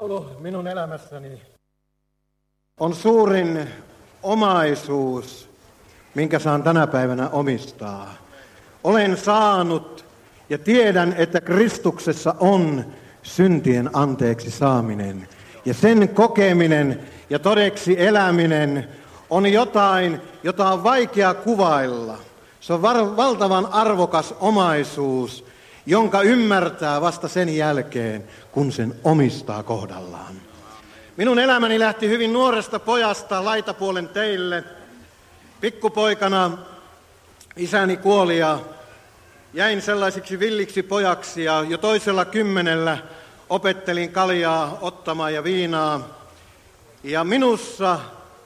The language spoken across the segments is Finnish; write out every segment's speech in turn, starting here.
Minun elämässäni on suurin omaisuus, minkä saan tänä päivänä omistaa. Olen saanut ja tiedän, että Kristuksessa on syntien anteeksi saaminen. Ja sen kokeminen ja todeksi eläminen on jotain, jota on vaikea kuvailla. Se on valtavan arvokas omaisuus, jonka ymmärtää vasta sen jälkeen, kun sen omistaa kohdallaan. Minun elämäni lähti hyvin nuoresta pojasta laitapuolen teille. Pikkupoikana isäni kuoli ja jäin sellaisiksi villiksi pojaksi ja jo toisella 10 opettelin kaljaa ottamaan ja viinaa. Ja minussa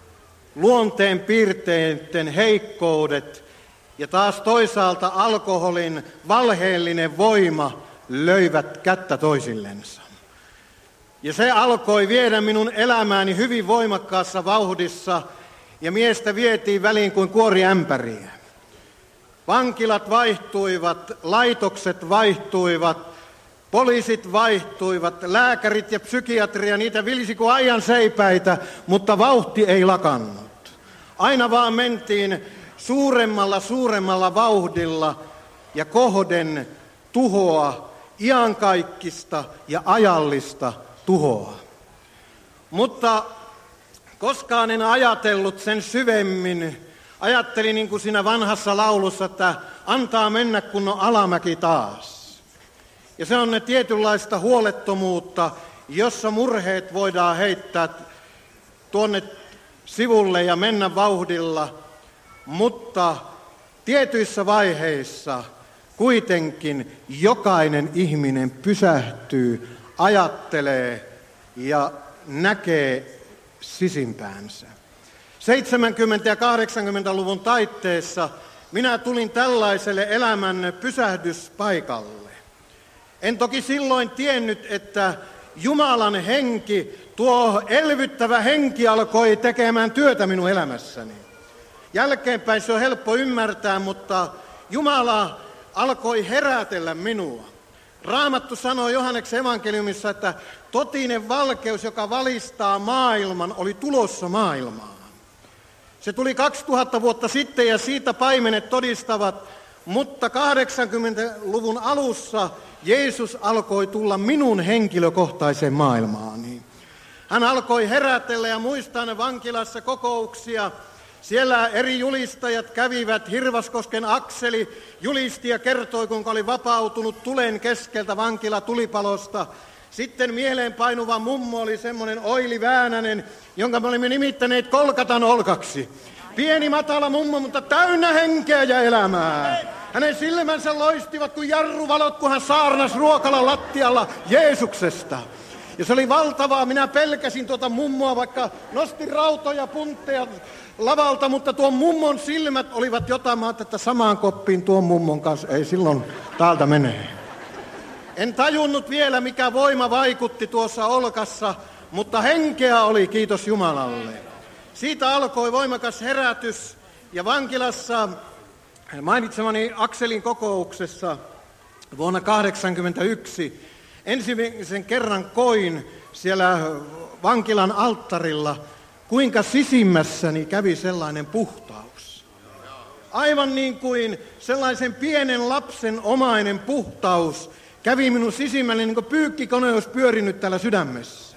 luonteen piirteiden heikkoudet ja taas toisaalta alkoholin valheellinen voima löivät kättä toisillensa. Ja se alkoi viedä minun elämääni hyvin voimakkaassa vauhdissa ja miestä vietiin väliin kuin kuoriämpäriä. Vankilat vaihtuivat, laitokset vaihtuivat, poliisit vaihtuivat, lääkärit ja psykiatria, niitä vilisi kuin ajan seipäitä, mutta vauhti ei lakannut. Aina vaan mentiin suuremmalla vauhdilla ja kohden tuhoa, iankaikkista ja ajallista tuhoa. Mutta koskaan en ajatellut sen syvemmin. Ajattelin niin kuin siinä vanhassa laulussa, että antaa mennä kun on alamäki taas. Ja se on tietynlaista huolettomuutta, jossa murheet voidaan heittää tuonne sivulle ja mennä vauhdilla, mutta tietyissä vaiheissa kuitenkin jokainen ihminen pysähtyy, ajattelee ja näkee sisimpäänsä. 70- ja 80-luvun taitteessa minä tulin tällaiselle elämän pysähdyspaikalle. En toki silloin tiennyt, että Jumalan henki, tuo elvyttävä henki alkoi tekemään työtä minun elämässäni. Jälkeenpäin se on helppo ymmärtää, mutta Jumala alkoi herätellä minua. Raamattu sanoo Johanneksen evankeliumissa, että totinen valkeus, joka valistaa maailman, oli tulossa maailmaan. Se tuli 2000 vuotta sitten ja siitä paimenet todistavat, mutta 80-luvun alussa Jeesus alkoi tulla minun henkilökohtaiseen maailmaani. Hän alkoi herätellä ja muistan vankilassa kokouksia. Siellä eri julistajat kävivät, Hirvaskosken Akseli julisti ja kertoi, kuinka oli vapautunut tulen keskeltä vankilatulipalosta. Sitten mieleenpainuva mummo oli semmoinen Oili Väänänen, jonka me olimme nimittäneet Kolkatan Olkaksi. Pieni matala mummo, mutta täynnä henkeä ja elämää. Hänen silmänsä loistivat kuin jarruvalot, kun hän saarnasi ruokalan lattialla Jeesuksesta. Ja se oli valtavaa. Minä pelkäsin tuota mummoa, vaikka nostin rautoja, puntteja lavalta, mutta tuon mummon silmät olivat jotain. Mä ajattelin, että samaan koppiin tuon mummon kanssa ei silloin täältä mene. En tajunnut vielä, mikä voima vaikutti tuossa Olkassa, mutta henkeä oli, kiitos Jumalalle. Siitä alkoi voimakas herätys ja vankilassa mainitsemani Akselin kokouksessa vuonna 1981 ensimmäisen kerran koin siellä vankilan alttarilla, kuinka sisimmässäni kävi sellainen puhtaus. Aivan niin kuin sellaisen pienen lapsen omainen puhtaus kävi minun sisimmäni, niin kuin pyykkikone olisi pyörinyt täällä sydämessä.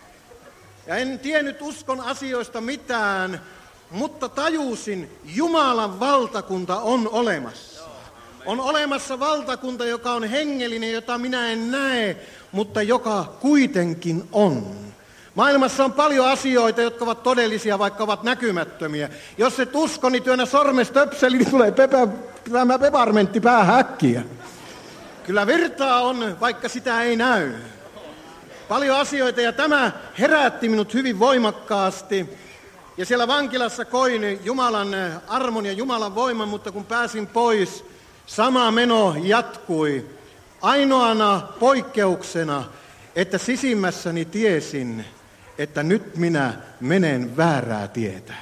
Ja en tiennyt uskon asioista mitään, mutta tajusin, Jumalan valtakunta on olemassa. On olemassa valtakunta, joka on hengellinen, jota minä en näe, mutta joka kuitenkin on. Maailmassa on paljon asioita, jotka ovat todellisia, vaikka ovat näkymättömiä. Jos et usko, niin työnnä sormesta töpseli, niin tulee tämä peparmentti päähän äkkiä. Kyllä virtaa on, vaikka sitä ei näy. Paljon asioita, ja tämä herätti minut hyvin voimakkaasti. Ja siellä vankilassa koin Jumalan armon ja Jumalan voiman, mutta kun pääsin pois, sama meno jatkui. Ainoana poikkeuksena, että sisimmässäni tiesin, että nyt minä menen väärää tietä.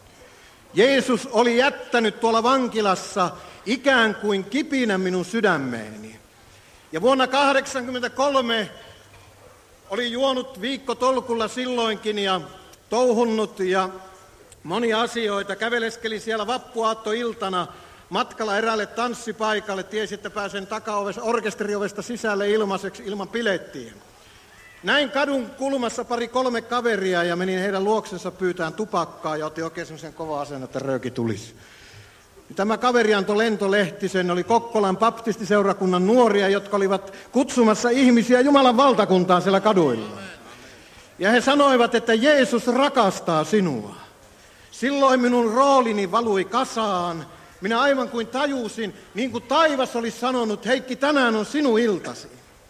Jeesus oli jättänyt tuolla vankilassa ikään kuin kipinä minun sydämeeni. Ja vuonna 1983 Oli juonut viikkotolkulla silloinkin ja touhunnut ja monia asioita. Käveleskeli siellä vappuaattoiltana matkalla eräälle tanssipaikalle. Tiesi, että pääsen orkesteriovesta sisälle ilmaiseksi ilman pilettiä. Näin kadun kulmassa 2-3 kaveria ja menin heidän luoksensa pyytään tupakkaa ja otin oikein semmoisen kova asen, että rööki tulisi. Tämä kaveri antoi Lento Lehtisen, oli Kokkolan baptistiseurakunnan nuoria, jotka olivat kutsumassa ihmisiä Jumalan valtakuntaan siellä kaduilla. Ja he sanoivat, että Jeesus rakastaa sinua. Silloin minun roolini valui kasaan. Minä aivan kuin tajusin, niin kuin taivas olisi sanonut, Heikki, tänään on sinun iltasi.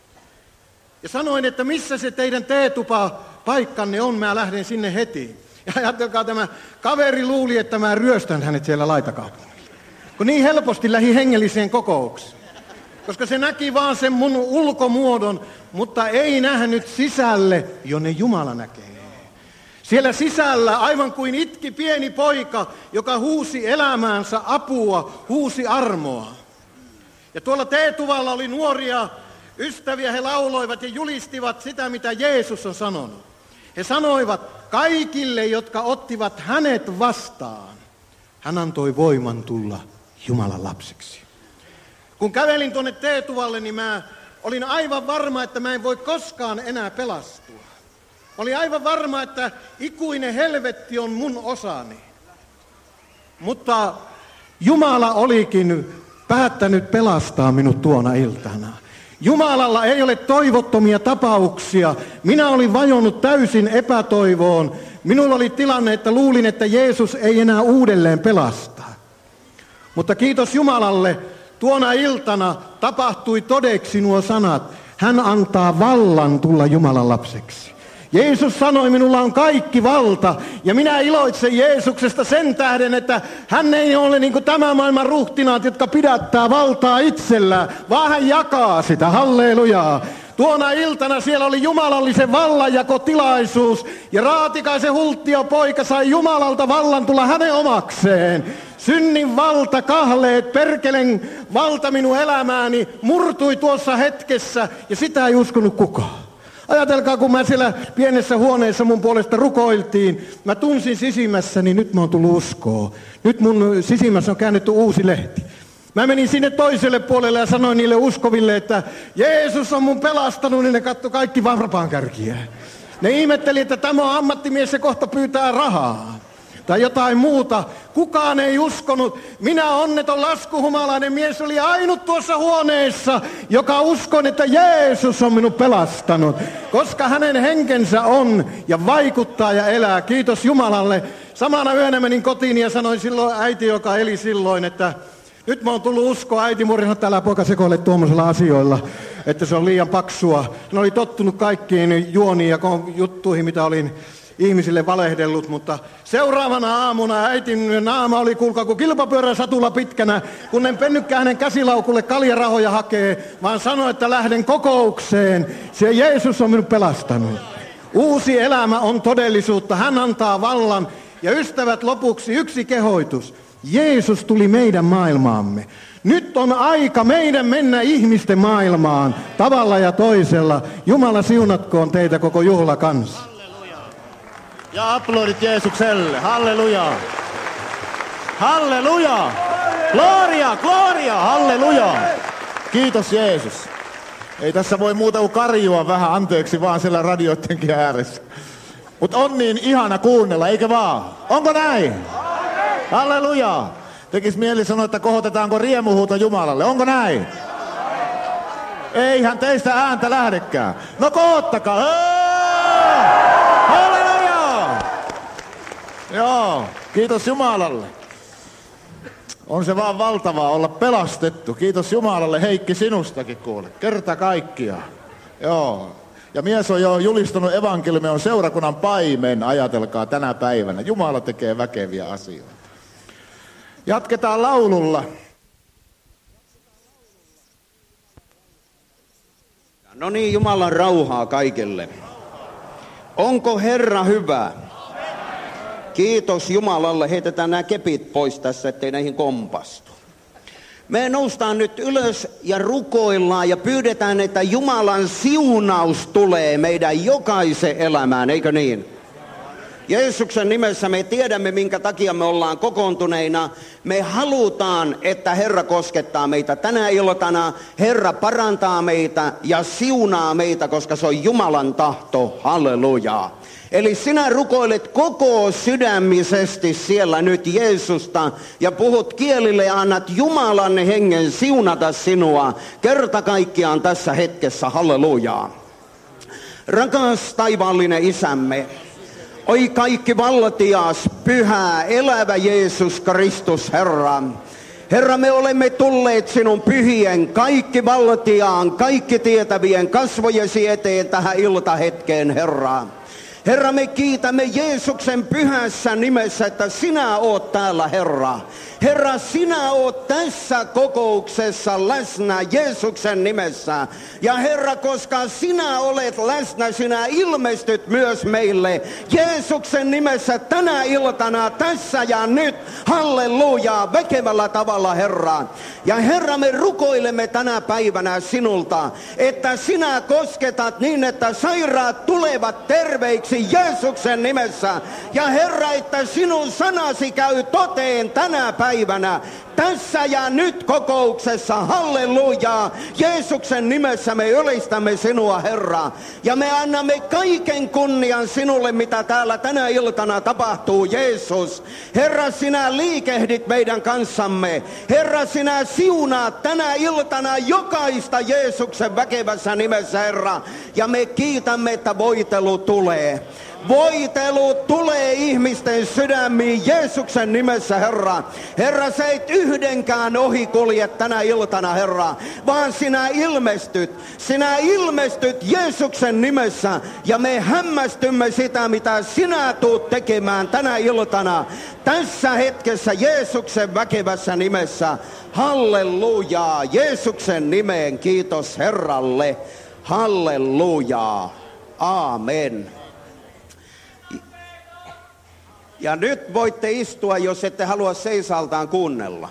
Ja sanoin, että missä se teidän teetupa-paikkanne on, mä lähden sinne heti. Ja ajatelkaa, tämä kaveri luuli, että mä ryöstän hänet siellä laitakaupungilla. Kun niin helposti lähi hengelliseen kokoukseen. Koska se näki vaan sen mun ulkomuodon, mutta ei nähnyt sisälle, jonne Jumala näkee. Siellä sisällä, aivan kuin itki pieni poika, joka huusi elämäänsä apua, huusi armoa. Ja tuolla teetuvalla oli nuoria ystäviä, he lauloivat ja julistivat sitä, mitä Jeesus on sanonut. He sanoivat kaikille, jotka ottivat hänet vastaan, hän antoi voiman tulla Jumalan lapsiksi. Kun kävelin tuonne teetuvalle, niin mä olin aivan varma, että mä en voi koskaan enää pelastua. Olin aivan varma, että ikuinen helvetti on mun osani. Mutta Jumala olikin päättänyt pelastaa minut tuona iltana. Jumalalla ei ole toivottomia tapauksia. Minä olin vajonnut täysin epätoivoon. Minulla oli tilanne, että luulin, että Jeesus ei enää uudelleen pelasta. Mutta kiitos Jumalalle, tuona iltana tapahtui todeksi nuo sanat. Hän antaa vallan tulla Jumalan lapseksi. Jeesus sanoi, minulla on kaikki valta, ja minä iloitsen Jeesuksesta sen tähden, että hän ei ole niin kuin tämän maailman ruhtinaat, jotka pidättää valtaa itsellään, vaan hän jakaa sitä, hallelujaa. Tuona iltana siellä oli jumalallisen vallanjakotilaisuus, ja Raatikaisen Hulttion poika sai Jumalalta vallan tulla hänen omakseen. Synnin valta, kahleet, perkelen valta minun elämääni murtui tuossa hetkessä, ja sitä ei uskonut kukaan. Ajatelkaa, kun mä siellä pienessä huoneessa mun puolesta rukoiltiin, mä tunsin sisimmässäni, nyt mä oon tullut uskoon. Nyt mun sisimmässä on käännetty uusi lehti. Mä menin sinne toiselle puolelle ja sanoin niille uskoville, että Jeesus on mun pelastanut, niin ne katsoi kaikki varpaankärkiä. Ne ihmetteli, että tämä on ammattimies ja kohta pyytää rahaa. Tai jotain muuta. Kukaan ei uskonut. Minä onneton laskuhumalainen mies oli ainut tuossa huoneessa, joka uskon, että Jeesus on minut pelastanut. Koska hänen henkensä on ja vaikuttaa ja elää. Kiitos Jumalalle. Samana yönä menin kotiin ja sanoin silloin äiti, joka eli silloin, että nyt mä oon tullut uskoa. Äiti murina, että älä poika sekoile tuommoisilla asioilla, että se on liian paksua. Hän oli tottunut kaikkiin juoniin ja juttuihin, mitä olin ihmisille valehdellut, mutta seuraavana aamuna äitin naama oli, kuulkaa, kun kilpapyörän satulla pitkänä, kun en pennytkään hänen käsilaukulle kaljarahoja hakee, vaan sanoi, että lähden kokoukseen. Se Jeesus on minut pelastanut. Uusi elämä on todellisuutta. Hän antaa vallan. Ja ystävät, lopuksi yksi kehoitus. Jeesus tuli meidän maailmaamme. Nyt on aika meidän mennä ihmisten maailmaan tavalla ja toisella. Jumala siunatkoon teitä koko juhla kanssa. Ja aplodit Jeesukselle. Halleluja. Halleluja. Gloria, gloria. Halleluja. Kiitos Jeesus. Ei tässä voi muuta kuin karjua vähän, anteeksi vaan siellä radioittenkin ääressä. Mutta on niin ihana kuunnella, eikä vaan? Onko näin? Halleluja. Tekis mieli sanoa, että kohotetaanko riemuhuuto Jumalalle. Onko näin? Eihän teistä ääntä lähdekään. No kohottakaa. Halleluja. Joo, kiitos Jumalalle. On se vaan valtavaa olla pelastettu. Kiitos Jumalalle, Heikki, sinustakin kuule. Kerta kaikkiaan. Joo. Ja mies on jo julistanut evankeliumia, on seurakunnan paimen, ajatelkaa tänä päivänä. Jumala tekee väkeviä asioita. Jatketaan laululla. No niin, Jumalan rauhaa kaikille. Onko Herra hyvä? Kiitos Jumalalle. Heitetään nämä kepit pois tässä, ettei näihin kompastu. Me noustaan nyt ylös ja rukoillaan ja pyydetään, että Jumalan siunaus tulee meidän jokaisen elämään, eikö niin? Jeesuksen nimessä me tiedämme, minkä takia me ollaan kokoontuneina. Me halutaan, että Herra koskettaa meitä tänä iltana. Herra parantaa meitä ja siunaa meitä, koska se on Jumalan tahto. Halleluja. Eli sinä rukoilet koko sydämisesti siellä nyt Jeesusta ja puhut kielille ja annat Jumalan hengen siunata sinua kerta kaikkiaan tässä hetkessä. Hallelujaa. Rakas taivaallinen Isämme, oi kaikki valtias, pyhä, elävä Jeesus Kristus, Herra. Herra, me olemme tulleet sinun pyhien, kaikki valtiaan, kaikki tietävien kasvojesi eteen tähän iltahetkeen, Herra. Herra, me kiitämme Jeesuksen pyhässä nimessä, että sinä oot täällä, Herra. Herra, sinä oot tässä kokouksessa läsnä Jeesuksen nimessä. Ja Herra, koska sinä olet läsnä, sinä ilmestyt myös meille Jeesuksen nimessä tänä iltana, tässä ja nyt. Halleluja, väkevällä tavalla, Herra. Ja Herra, me rukoilemme tänä päivänä sinulta, että sinä kosketat niin, että sairaat tulevat terveiksi Jeesuksen nimessä. Ja Herra, että sinun sanasi käy toteen tänä päivänä, tässä ja nyt kokouksessa. Hallelujaa. Jeesuksen nimessä me ylistämme sinua, Herra. Ja me annamme kaiken kunnian sinulle, mitä täällä tänä iltana tapahtuu, Jeesus. Herra, sinä liikehdit meidän kanssamme. Herra, sinä siunaat tänä iltana jokaista Jeesuksen väkevässä nimessä, Herra. Ja me kiitämme, että voitelu tulee. Voitelu tulee ihmisten sydämiin Jeesuksen nimessä, Herra. Herra, sä et yhdenkään ohi kulje tänä iltana, Herra, vaan sinä ilmestyt. Sinä ilmestyt Jeesuksen nimessä ja me hämmästymme sitä, mitä sinä tuut tekemään tänä iltana. Tässä hetkessä Jeesuksen väkevässä nimessä. Hallelujaa. Jeesuksen nimeen kiitos Herralle. Hallelujaa. Aamen. Ja nyt voitte istua, jos ette halua seisaltaan kuunnella.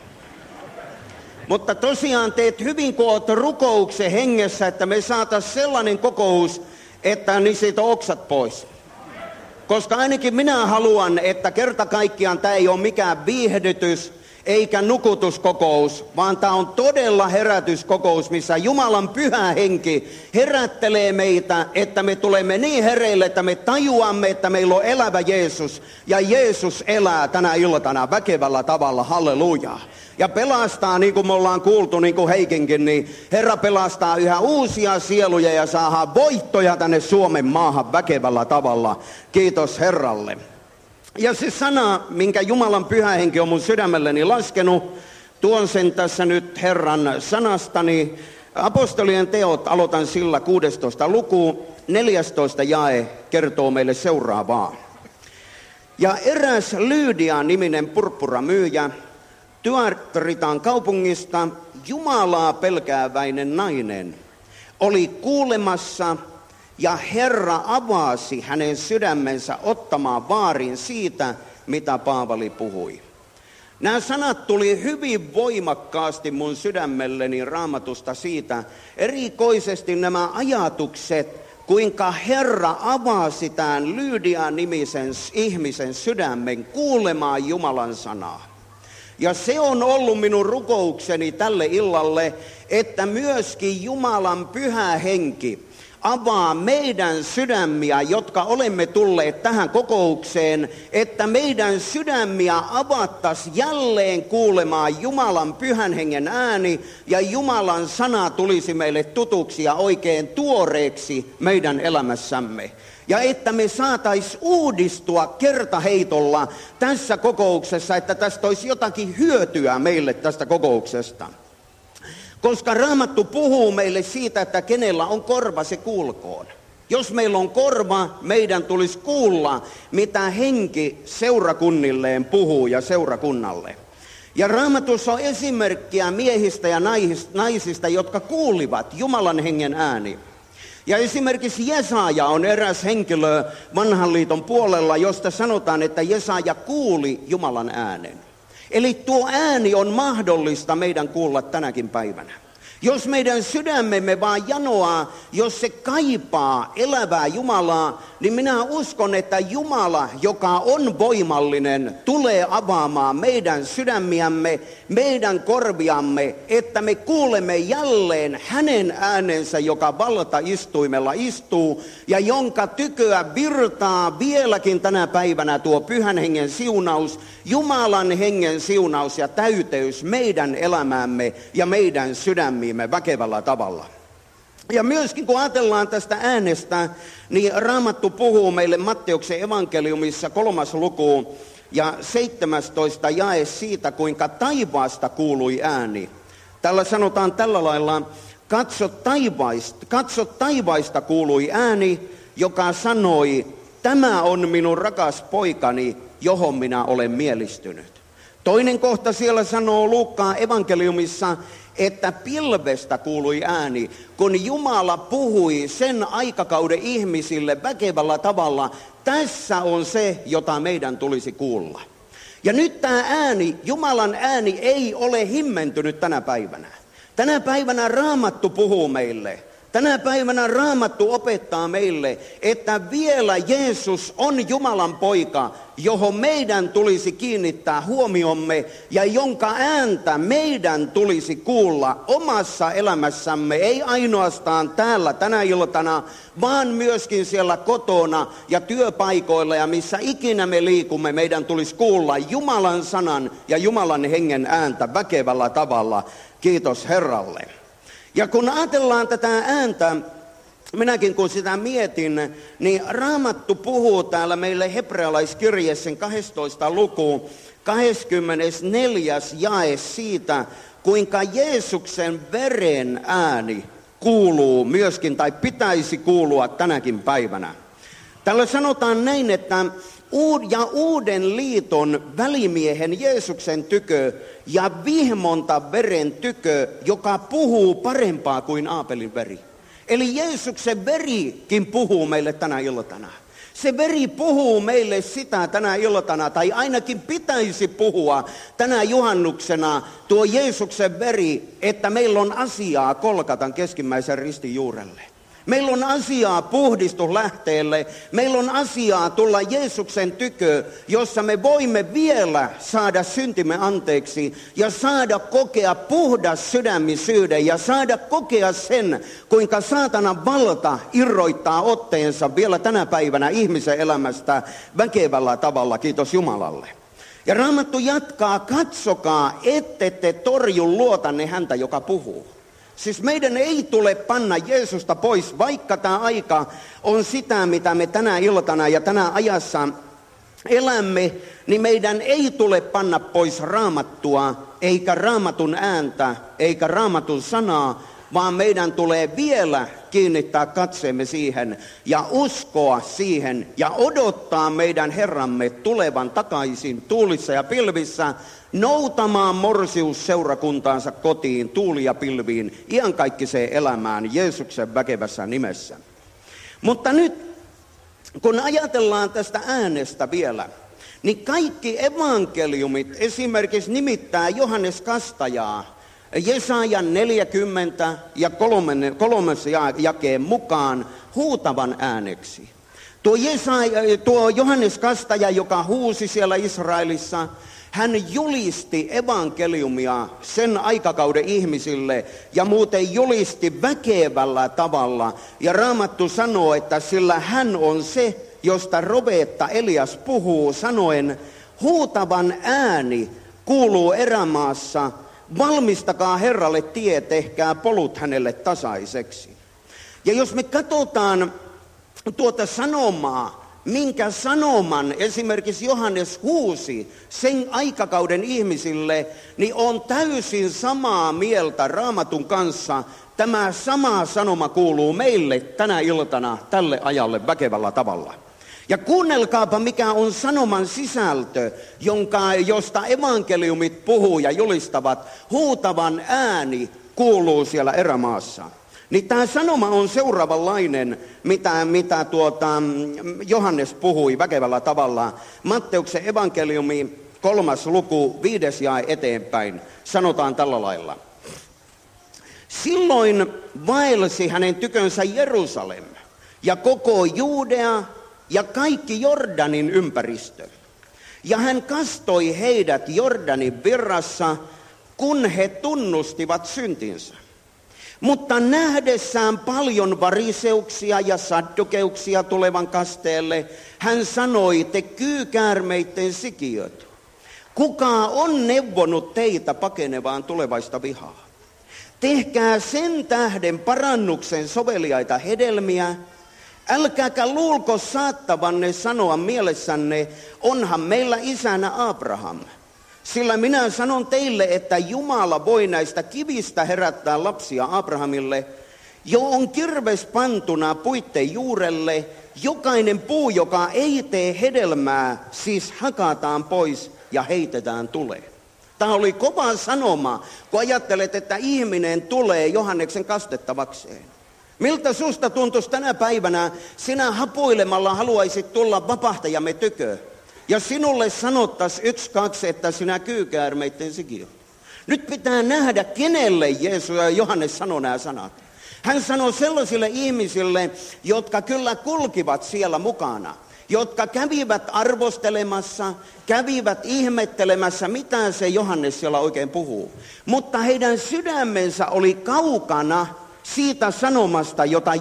Mutta tosiaan teet hyvin, kun oot rukouksen hengessä, että me saataisiin sellainen kokous, että niin siitä oksat pois. Koska ainakin minä haluan, että kerta kaikkiaan tämä ei ole mikään viihdytys eikä nukutuskokous, vaan tämä on todella herätyskokous, missä Jumalan pyhä henki herättelee meitä, että me tulemme niin hereille, että me tajuamme, että meillä on elävä Jeesus. Ja Jeesus elää tänä iltana väkevällä tavalla, hallelujaa. Ja pelastaa, niin kuin me ollaan kuultu, niin kuin Heikinkin, niin Herra pelastaa yhä uusia sieluja ja saadaan voittoja tänne Suomen maahan väkevällä tavalla. Kiitos Herralle. Ja se sana, minkä Jumalan pyhä henki on mun sydämelleni laskenut, tuon sen tässä nyt Herran sanastani. Apostolien teot, aloitan sillä 16. luku, 14. jae kertoo meille seuraavaa. Ja eräs Lydia-niminen purppuramyyjä, Thyatiran kaupungista, Jumalaa pelkääväinen nainen, oli kuulemassa, ja Herra avasi hänen sydämensä ottamaan vaarin siitä, mitä Paavali puhui. Nämä sanat tuli hyvin voimakkaasti mun sydämelleni Raamatusta siitä, erikoisesti nämä ajatukset, kuinka Herra avasi tämän Lydia-nimisen ihmisen sydämen kuulemaan Jumalan sanaa. Ja se on ollut minun rukoukseni tälle illalle, että myöskin Jumalan pyhä henki avaa meidän sydämiä, jotka olemme tulleet tähän kokoukseen, että meidän sydämiä avattaisiin jälleen kuulemaan Jumalan pyhän hengen ääni ja Jumalan sana tulisi meille tutuksi ja oikein tuoreeksi meidän elämässämme. Ja että me saataisiin uudistua kertaheitolla tässä kokouksessa, että tästä olisi jotakin hyötyä meille tästä kokouksesta. Koska Raamattu puhuu meille siitä, että kenellä on korva, se kuulkoon. Jos meillä on korva, meidän tulisi kuulla, mitä henki seurakunnilleen puhuu ja seurakunnalle. Ja Raamatussa on esimerkkiä miehistä ja naisista, jotka kuulivat Jumalan hengen ääni. Ja esimerkiksi Jesaja on eräs henkilö Vanhan liiton puolella, josta sanotaan, että Jesaja kuuli Jumalan äänen. Eli tuo ääni on mahdollista meidän kuulla tänäkin päivänä. Jos meidän sydämemme vaan janoaa, jos se kaipaa elävää Jumalaa, niin minä uskon, että Jumala, joka on voimallinen, tulee avaamaan meidän sydämiämme, meidän korviamme, että me kuulemme jälleen hänen äänensä, joka valtaistuimella istuu ja jonka tyköä virtaa vieläkin tänä päivänä tuo Pyhän Hengen siunaus, Jumalan Hengen siunaus ja täyteys meidän elämäämme ja meidän sydämiimme väkevällä tavalla. Ja myöskin kun ajatellaan tästä äänestä, niin Raamattu puhuu meille Matteuksen evankeliumissa 3. luku ja 17 jae siitä, kuinka taivaasta kuului ääni. Tällä sanotaan tällä lailla, katso taivaista kuului ääni, joka sanoi, tämä on minun rakas poikani, johon minä olen mielistynyt. Toinen kohta siellä sanoo Luukkaan evankeliumissa, että pilvestä kuului ääni, kun Jumala puhui sen aikakauden ihmisille väkevällä tavalla. Tässä on se, jota meidän tulisi kuulla. Ja nyt tämä ääni, Jumalan ääni ei ole himmentynyt tänä päivänä. Tänä päivänä Raamattu puhuu meille. Tänä päivänä Raamattu opettaa meille, että vielä Jeesus on Jumalan poika, johon meidän tulisi kiinnittää huomiomme ja jonka ääntä meidän tulisi kuulla omassa elämässämme, ei ainoastaan täällä tänä iltana, vaan myöskin siellä kotona ja työpaikoilla ja missä ikinä me liikumme, meidän tulisi kuulla Jumalan sanan ja Jumalan hengen ääntä väkevällä tavalla. Kiitos Herralle. Ja kun ajatellaan tätä ääntä, minäkin kun sitä mietin, niin Raamattu puhuu täällä meille hebrealaiskirjeessä 12. luku, 24. jae siitä, kuinka Jeesuksen veren ääni kuuluu myöskin tai pitäisi kuulua tänäkin päivänä. Täällä sanotaan näin, että uuden liiton välimiehen Jeesuksen tykö ja vihmonta veren tykö, joka puhuu parempaa kuin Aapelin veri. Eli Jeesuksen verikin puhuu meille tänä iltana. Se veri puhuu meille sitä tänä iltana, tai ainakin pitäisi puhua tänä juhannuksena tuo Jeesuksen veri, että meillä on asiaa Kolkatan keskimmäisen ristin juurelle. Meillä on asiaa puhdistuslähteelle, meillä on asiaa tulla Jeesuksen tykö, jossa me voimme vielä saada syntimme anteeksi ja saada kokea puhdas sydämisyyden ja saada kokea sen, kuinka saatanan valta irroittaa otteensa vielä tänä päivänä ihmisen elämästä väkevällä tavalla, kiitos Jumalalle. Ja Raamattu jatkaa, katsokaa, ette te torju luotanne häntä, joka puhuu. Siis meidän ei tule panna Jeesusta pois, vaikka tämä aika on sitä, mitä me tänä iltana ja tänä ajassa elämme, niin meidän ei tule panna pois Raamattua, eikä Raamatun ääntä, eikä Raamatun sanaa, vaan meidän tulee vielä kiinnittää katseemme siihen ja uskoa siihen ja odottaa meidän Herramme tulevan takaisin tuulissa ja pilvissä, noutamaan morsiusseurakuntaansa kotiin tuuli ja pilviin iankaikkiseen elämään Jeesuksen väkevässä nimessä. Mutta nyt kun ajatellaan tästä äänestä vielä, niin kaikki evankeliumit esimerkiksi nimittää Johannes Kastajaa Jesajan 40 ja 3 jakeen mukaan huutavan ääneksi. Tuo Johannes Kastaja, joka huusi siellä Israelissa, hän julisti evankeliumia sen aikakauden ihmisille ja muuten julisti väkevällä tavalla. Ja Raamattu sanoo, että sillä hän on se, josta profeetta Elias puhuu sanoen, huutavan ääni kuuluu erämaassa, valmistakaa Herralle tie, tehkää polut hänelle tasaiseksi. Ja jos me katsotaan tuota sanomaa, minkä sanoman esimerkiksi Johannes huusi sen aikakauden ihmisille, niin on täysin samaa mieltä Raamatun kanssa. Tämä sama sanoma kuuluu meille tänä iltana tälle ajalle väkevällä tavalla. Ja kuunnelkaapa, mikä on sanoman sisältö, josta evankeliumit puhuu ja julistavat. Huutavan ääni kuuluu siellä erämaassa. Niin tämä sanoma on seuraavanlainen, mitä Johannes puhui väkevällä tavalla. Matteuksen evankeliumi 3. luku 5. jae eteenpäin, sanotaan tällä lailla. Silloin vaelsi hänen tykönsä Jerusalem ja koko Judea ja kaikki Jordanin ympäristö. Ja hän kastoi heidät Jordanin virrassa, kun he tunnustivat syntinsä. Mutta nähdessään paljon variseuksia ja saddukeuksia tulevan kasteelle, hän sanoi, te kyykäärmeitten sikiöt, kuka on neuvonut teitä pakenevaan tulevaista vihaa? Tehkää sen tähden parannuksen soveliaita hedelmiä, älkääkä luulko saattavanne sanoa mielessänne, onhan meillä isänä Abraham. Sillä minä sanon teille, että Jumala voi näistä kivistä herättää lapsia Abrahamille. Jo on kirves pantuna puitten juurelle, jokainen puu, joka ei tee hedelmää, siis hakataan pois ja heitetään tuleen. Tämä oli kova sanoma, kun ajattelet, että ihminen tulee Johanneksen kastettavakseen. Miltä susta tuntuisi tänä päivänä, sinä hapuilemalla haluaisit tulla vapahtajamme tykö? Ja sinulle sanottaisiin 1, 2, että sinä kyykäärmeitten sikiö. Nyt pitää nähdä, kenelle Jeesus ja Johannes sanoi nämä sanat. Hän sanoi sellaisille ihmisille, jotka kyllä kulkivat siellä mukana. Jotka kävivät arvostelemassa, kävivät ihmettelemässä, mitä se Johannes siellä oikein puhuu. Mutta heidän sydämensä oli kaukana siitä sanomasta, jota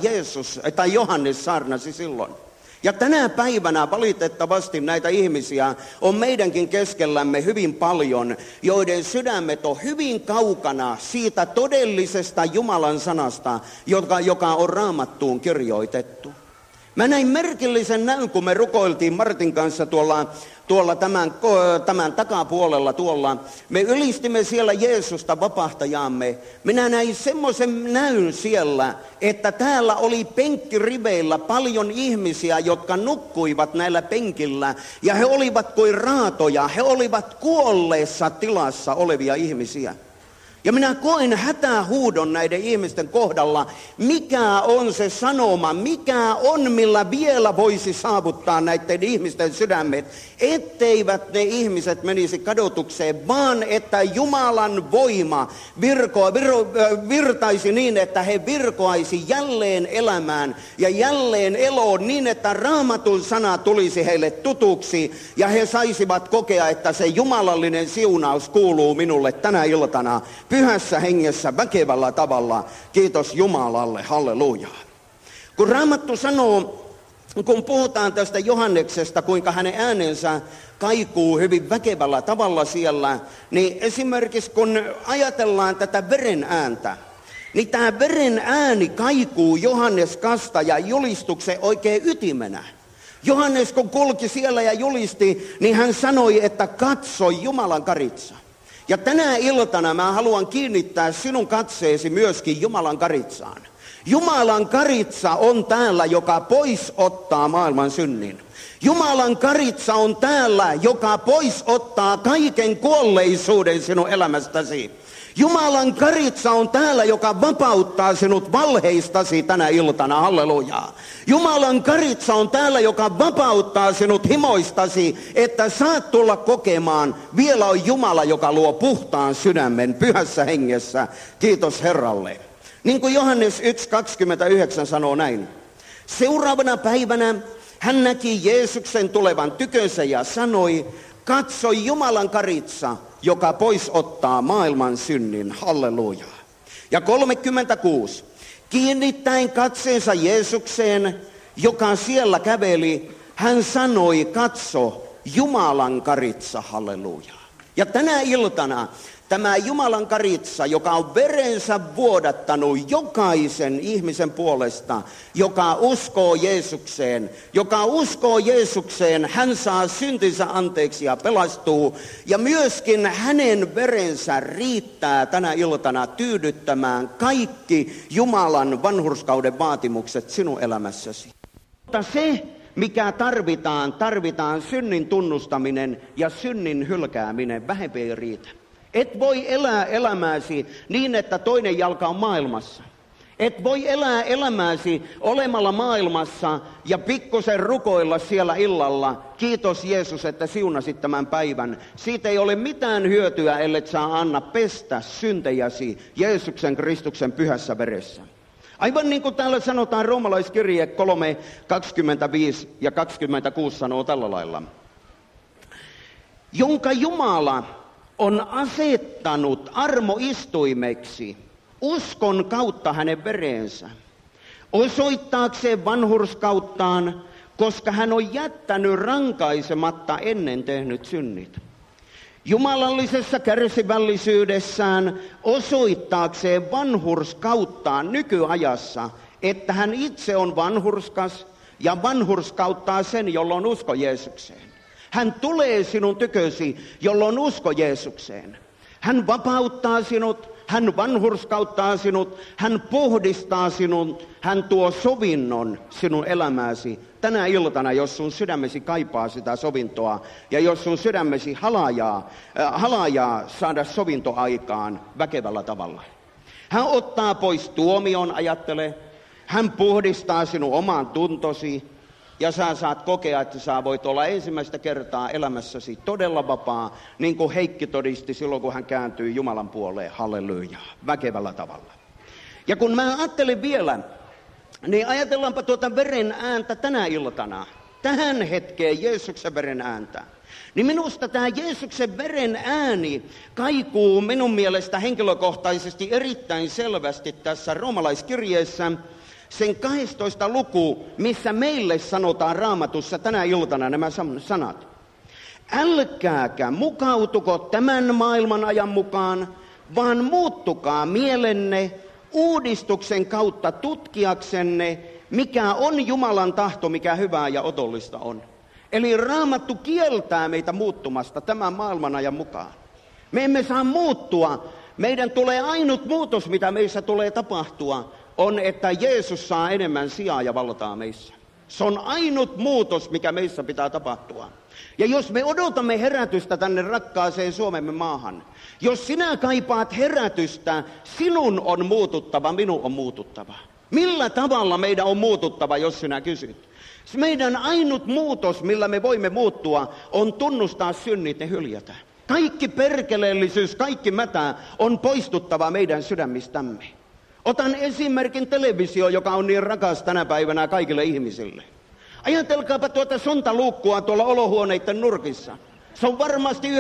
Johannes saarnasi silloin. Ja tänä päivänä valitettavasti näitä ihmisiä on meidänkin keskellämme hyvin paljon, joiden sydämet on hyvin kaukana siitä todellisesta Jumalan sanasta, joka on Raamattuun kirjoitettu. Mä näin merkillisen näyn, kun me rukoiltiin Martin kanssa tuolla tämän takapuolella tuolla. Me ylistimme siellä Jeesusta vapahtajaamme. Minä näin semmoisen näyn siellä, että täällä oli penkkiriveillä paljon ihmisiä, jotka nukkuivat näillä penkillä. Ja he olivat kuin raatoja, he olivat kuolleessa tilassa olevia ihmisiä. Ja minä koin hätähuudon näiden ihmisten kohdalla, mikä on se sanoma, mikä on, millä vielä voisi saavuttaa näiden ihmisten sydämet, etteivät ne ihmiset menisi kadotukseen, vaan että Jumalan voima virtaisi niin, että he virkoaisi jälleen elämään ja jälleen eloon niin, että Raamatun sana tulisi heille tutuksi ja he saisivat kokea, että se jumalallinen siunaus kuuluu minulle tänä iltana pyhässä hengessä väkevällä tavalla. Kiitos Jumalalle, halleluja. Kun Raamattu sanoo, kun puhutaan tästä Johanneksesta, kuinka hänen äänensä kaikuu hyvin väkevällä tavalla siellä, niin esimerkiksi kun ajatellaan tätä veren ääntä, niin tämä veren ääni kaikuu Johannes Kastajan julistuksen oikein ytimenä. Johannes kun kulki siellä ja julisti, niin hän sanoi, että katso Jumalan karitsa. Ja tänä iltana mä haluan kiinnittää sinun katseesi myöskin Jumalan karitsaan. Jumalan karitsa on täällä, joka pois ottaa maailman synnin. Jumalan karitsa on täällä, joka pois ottaa kaiken kuolleisuuden sinun elämästäsi. Jumalan karitsa on täällä, joka vapauttaa sinut valheistasi tänä iltana, hallelujaa. Jumalan karitsa on täällä, joka vapauttaa sinut himoistasi, että saat tulla kokemaan. Vielä on Jumala, joka luo puhtaan sydämen pyhässä hengessä. Kiitos Herralle. Niin kuin Johannes 1.29 sanoo näin. Seuraavana päivänä hän näki Jeesuksen tulevan tykönsä ja sanoi, katso Jumalan karitsa, joka pois ottaa maailman synnin. Halleluja. Ja 36. Kiinnittäen katseensa Jeesukseen, joka siellä käveli, hän sanoi, katso Jumalan karitsa. Halleluja. Ja tänä iltana tämä Jumalan karitsa, joka on verensä vuodattanut jokaisen ihmisen puolesta, joka uskoo Jeesukseen, hän saa syntinsä anteeksi ja pelastuu. Ja myöskin hänen verensä riittää tänä iltana tyydyttämään kaikki Jumalan vanhurskauden vaatimukset sinun elämässäsi. Mutta se, mikä tarvitaan synnin tunnustaminen ja synnin hylkääminen, vähempi ei riitä. Et voi elää elämääsi niin, että toinen jalka on maailmassa. Et voi elää elämääsi olemalla maailmassa ja pikkusen rukoilla siellä illalla. Kiitos Jeesus, että siunasit tämän päivän. Siitä ei ole mitään hyötyä, ellet saa anna pestä syntejäsi Jeesuksen Kristuksen pyhässä veressä. Aivan niin kuin täällä sanotaan roomalaiskirje 3, 25 ja 26 sanoo tällä lailla. Jonka Jumala on asettanut armoistuimeksi uskon kautta hänen vereensä, osoittaakseen vanhurskauttaan, koska hän on jättänyt rankaisematta ennen tehnyt synnit. Jumalallisessa kärsivällisyydessään osoittaakseen vanhurskauttaan nykyajassa, että hän itse on vanhurskas ja vanhurskauttaa sen, jolla on usko Jeesukseen. Hän tulee sinun tykösi, jolla on usko Jeesukseen. Hän vapauttaa sinut, hän vanhurskauttaa sinut, hän puhdistaa sinut, hän tuo sovinnon sinun elämääsi. Tänä iltana, jos sun sydämesi kaipaa sitä sovintoa ja jos sun sydämesi halajaa saada sovintoaikaan väkevällä tavalla. Hän ottaa pois tuomion, ajattele. Hän puhdistaa sinun oman tuntosi ja sä saat kokea, että sä voit olla ensimmäistä kertaa elämässäsi todella vapaa, niin kuin Heikki todisti silloin, kun hän kääntyi Jumalan puoleen. Halleluja, väkevällä tavalla. Ja kun mä ajattelin vielä, niin ajatellaanpa tuota veren ääntä tänä iltana. Tähän hetkeen Jeesuksen veren ääntä. Niin minusta tämä Jeesuksen veren ääni kaikuu minun mielestä henkilökohtaisesti erittäin selvästi tässä roomalaiskirjeessä. Sen 12 luku, missä meille sanotaan Raamatussa tänä iltana nämä sanat. Älkääkä mukautuko tämän maailman ajan mukaan, vaan muuttukaa mielenne uudistuksen kautta tutkiaksenne, mikä on Jumalan tahto, mikä hyvää ja otollista on. Eli Raamattu kieltää meitä muuttumasta tämän maailman ajan mukaan. Me emme saa muuttua. Meidän tulee ainut muutos, mitä meissä tulee tapahtua, on, että Jeesus saa enemmän sijaa ja valtaa meissä. Se on ainut muutos, mikä meissä pitää tapahtua. Ja jos me odotamme herätystä tänne rakkaaseen Suomemme maahan, jos sinä kaipaat herätystä, sinun on muututtava, minun on muututtava. Millä tavalla meidän on muututtava, jos sinä kysyt? Meidän ainut muutos, millä me voimme muuttua, on tunnustaa synnit ja hyljätä. Kaikki perkeleellisyys, kaikki mätä on poistuttava meidän sydämistämme. Otan esimerkin televisio, joka on niin rakas tänä päivänä kaikille ihmisille. Ajatelkaapa tuota sontaluukkua tuolla olohuoneiden nurkissa. Se on varmasti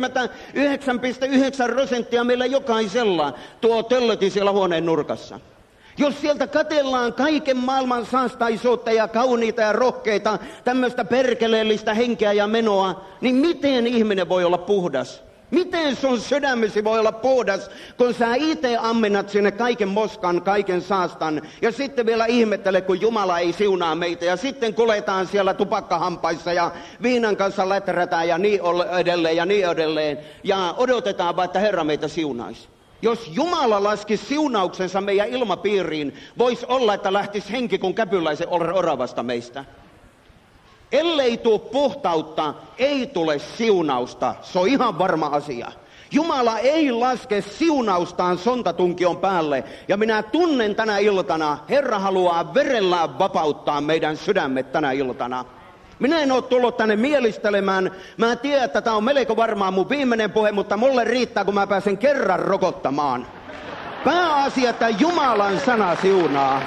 99,9% meillä jokaisella tuo töllöti siellä huoneen nurkassa. Jos sieltä katellaan kaiken maailman saastaisuutta ja kauniita ja rohkeita, tämmöistä perkeleellistä henkeä ja menoa, niin miten ihminen voi olla puhdas? Miten sun sydämesi voi olla puhdas, kun sä itse ammennat sinne kaiken moskan, kaiken saastan, ja sitten vielä ihmettele, kun Jumala ei siunaa meitä, ja sitten kuljetaan siellä tupakkahampaissa, ja viinan kanssa läträtään, ja niin edelleen, ja odotetaan vaan, että Herra meitä siunaisi. Jos Jumala laskisi siunauksensa meidän ilmapiiriin, voisi olla, että lähtisi henki kuin käpyläisen oravasta meistä. Ellei tule puhtautta, ei tule siunausta. Se on ihan varma asia. Jumala ei laske siunaustaan sontatunkion päälle. Ja minä tunnen tänä iltana, Herra haluaa verellään vapauttaa meidän sydämet tänä iltana. Minä en ole tullut tänne mielistelemään. Mä tiedän, että tämä on melko varmaan mun viimeinen puhe, mutta mulle riittää, kun mä pääsen kerran rokottamaan. Pääasia, että Jumalan sana siunaa.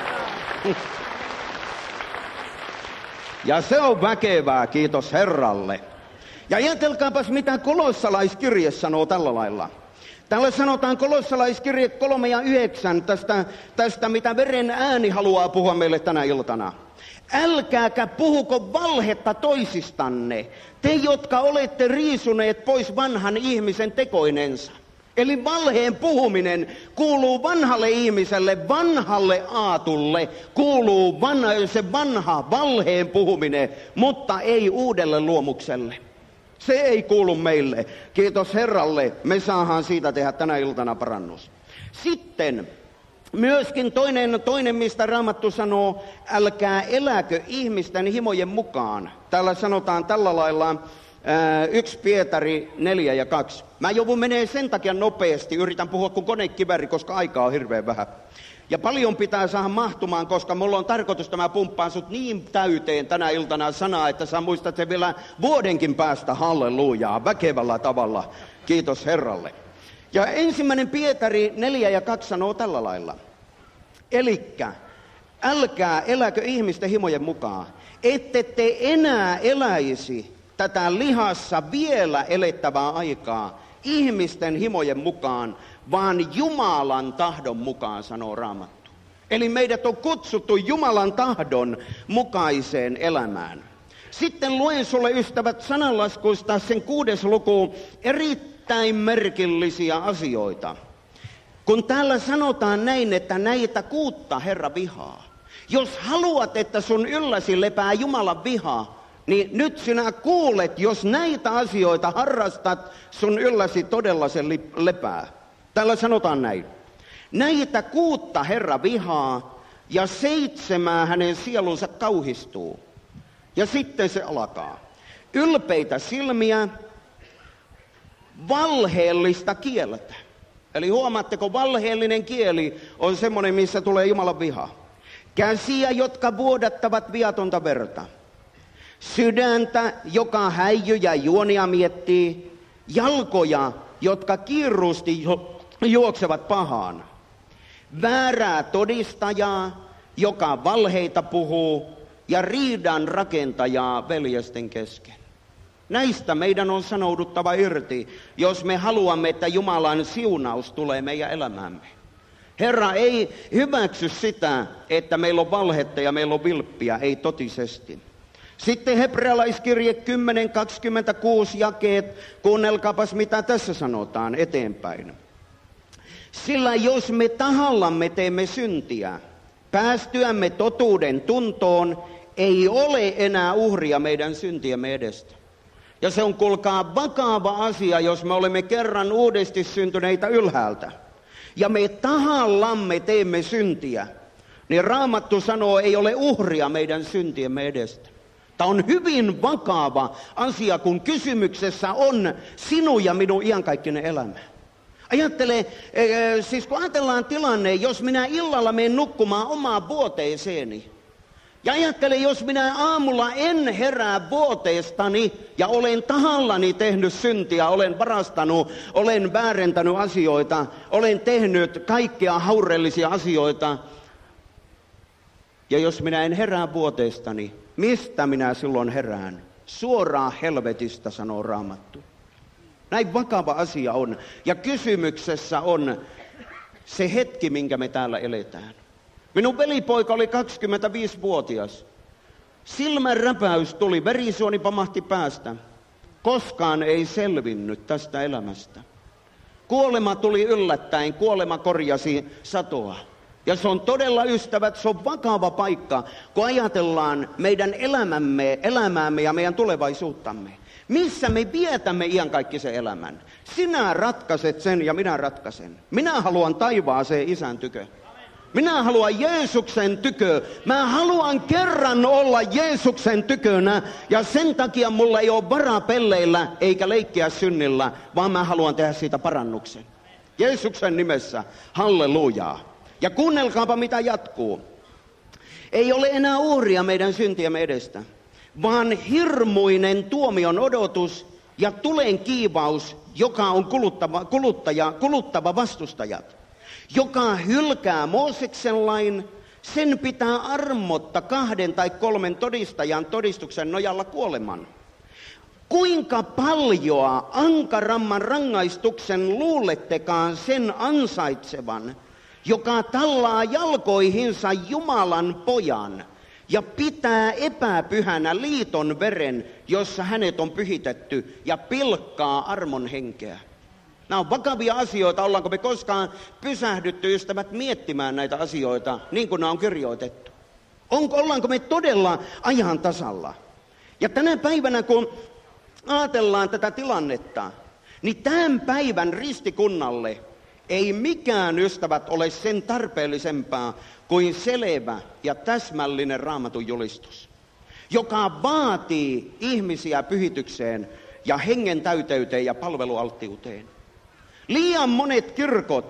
Ja se on väkevää, kiitos Herralle. Ja ajatelkaapas, mitä kolossalaiskirje sanoo tällä lailla. Täällä sanotaan kolossalaiskirje 3 ja 9 tästä, mitä veren ääni haluaa puhua meille tänä iltana. Älkääkä puhuko valhetta toisistanne, te jotka olette riisuneet pois vanhan ihmisen tekoinensa. Eli valheen puhuminen kuuluu vanhalle ihmiselle, vanhalle aatulle, kuuluu se vanha valheen puhuminen, mutta ei uudelle luomukselle. Se ei kuulu meille. Kiitos Herralle, me saadaan siitä tehdä tänä iltana parannus. Sitten myöskin toinen, mistä Raamattu sanoo, älkää eläkö ihmisten himojen mukaan. Täällä sanotaan tällä lailla 1 Pietari 4 ja 2. Mä joudun menee sen takia nopeasti, yritän puhua kuin konekiväri, koska aikaa on hirveän vähän. Ja paljon pitää saada mahtumaan, koska mulla on tarkoitus, että mä pumppaan sut niin täyteen tänä iltana sanaa, että sä muistat sen vielä vuodenkin päästä, hallelujaa, väkevällä tavalla. Kiitos Herralle. Ja 1. Pietari 4:2 sanoo tällä lailla. Elikkä, älkää eläkö ihmisten himojen mukaan, ette te enää eläisi tätä lihassa vielä elettävää aikaa ihmisten himojen mukaan, vaan Jumalan tahdon mukaan, sanoo Raamattu. Eli meidät on kutsuttu Jumalan tahdon mukaiseen elämään. Sitten luen sulle, ystävät, sananlaskuista sen 6. luku erittäin merkillisiä asioita. Kun täällä sanotaan näin, että näitä 6 Herra vihaa. Jos haluat, että sun ylläsi lepää Jumalan viha, niin nyt sinä kuulet, jos näitä asioita harrastat, sun ylläsi todella se lepää. Täällä sanotaan näin. Näitä 6 Herra vihaa ja 7 hänen sielunsa kauhistuu. Ja sitten se alkaa. Ylpeitä silmiä, valheellista kieltä. Eli huomaatteko, valheellinen kieli on semmoinen, missä tulee Jumalan viha. Käsiä, jotka vuodattavat viatonta verta. Sydäntä, joka häijyjä juonia miettii. Jalkoja, jotka kiiruusti juoksevat pahaan. Väärää todistajaa, joka valheita puhuu. Ja riidan rakentajaa veljesten kesken. Näistä meidän on sanouduttava irti, jos me haluamme, että Jumalan siunaus tulee meidän elämäämme. Herra ei hyväksy sitä, että meillä on valhetta ja meillä on vilppiä, ei totisesti. Sitten hebrealaiskirje 10:26 jakeet, kuunnelkaapas mitä tässä sanotaan eteenpäin. Sillä jos me tahallamme teemme syntiä, päästyämme totuuden tuntoon, ei ole enää uhria meidän syntiemme edestä. Ja se on, kuulkaa, vakava asia, jos me olemme kerran uudesti syntyneitä ylhäältä. Ja me tahallamme teemme syntiä, niin Raamattu sanoo, ei ole uhria meidän syntiemme edestä. Tämä on hyvin vakava asia, kun kysymyksessä on sinun ja minun iankaikkinen elämä. Ajattele, siis kun ajatellaan tilanne, jos minä illalla menen nukkumaan omaan vuoteeseeni, ja ajattele, jos minä aamulla en herää vuoteestani ja olen tahallani tehnyt syntiä, olen varastanut, olen väärentänyt asioita, olen tehnyt kaikkea haurellisia asioita. Ja jos minä en herää vuoteestani, mistä minä silloin herään? Suoraan helvetistä, sanoo Raamattu. Näin vakava asia on. Ja kysymyksessä on se hetki, minkä me täällä eletään. Minun velipoika oli 25-vuotias. Silmän räpäys tuli, verisuoni pamahti päästä. Koskaan ei selvinnyt tästä elämästä. Kuolema tuli yllättäen, kuolema korjasi satoa. Ja se on todella, ystävät, se on vakava paikka, kun ajatellaan meidän elämäämme ja meidän tulevaisuuttamme. Missä me vietämme iankaikkisen elämän? Sinä ratkaiset sen ja minä ratkaisen. Minä haluan taivaaseen Isän tykö. Minä haluan Jeesuksen tykö. Mä haluan kerran olla Jeesuksen tykönä ja sen takia mulla ei ole varaa pelleillä eikä leikkiä synnillä, vaan mä haluan tehdä siitä parannuksen. Jeesuksen nimessä, hallelujaa. Ja kuunnelkaapa mitä jatkuu. Ei ole enää uhria meidän syntiemme edestä, vaan hirmuinen tuomion odotus ja tulen kiivaus, joka on kuluttava vastustajat. Joka hylkää Mooseksen lain, sen pitää armotta 2 tai 3 todistajan todistuksen nojalla kuoleman. Kuinka paljoa ankaramman rangaistuksen luulettekaan sen ansaitsevan, joka tallaa jalkoihinsa Jumalan pojan ja pitää epäpyhänä liiton veren, jossa hänet on pyhitetty, ja pilkkaa armon henkeä. Nämä on vakavia asioita. Ollaanko me koskaan pysähdytty, ystävät, miettimään näitä asioita niin kuin nämä on kirjoitettu? Ollaanko me todella ajan tasalla? Ja tänä päivänä, kun ajatellaan tätä tilannetta, niin tämän päivän ristikunnalle ei mikään, ystävät, ole sen tarpeellisempaa kuin selvä ja täsmällinen Raamatun julistus, joka vaatii ihmisiä pyhitykseen ja hengen täyteyteen ja palvelualttiuteen. Liian monet kirkot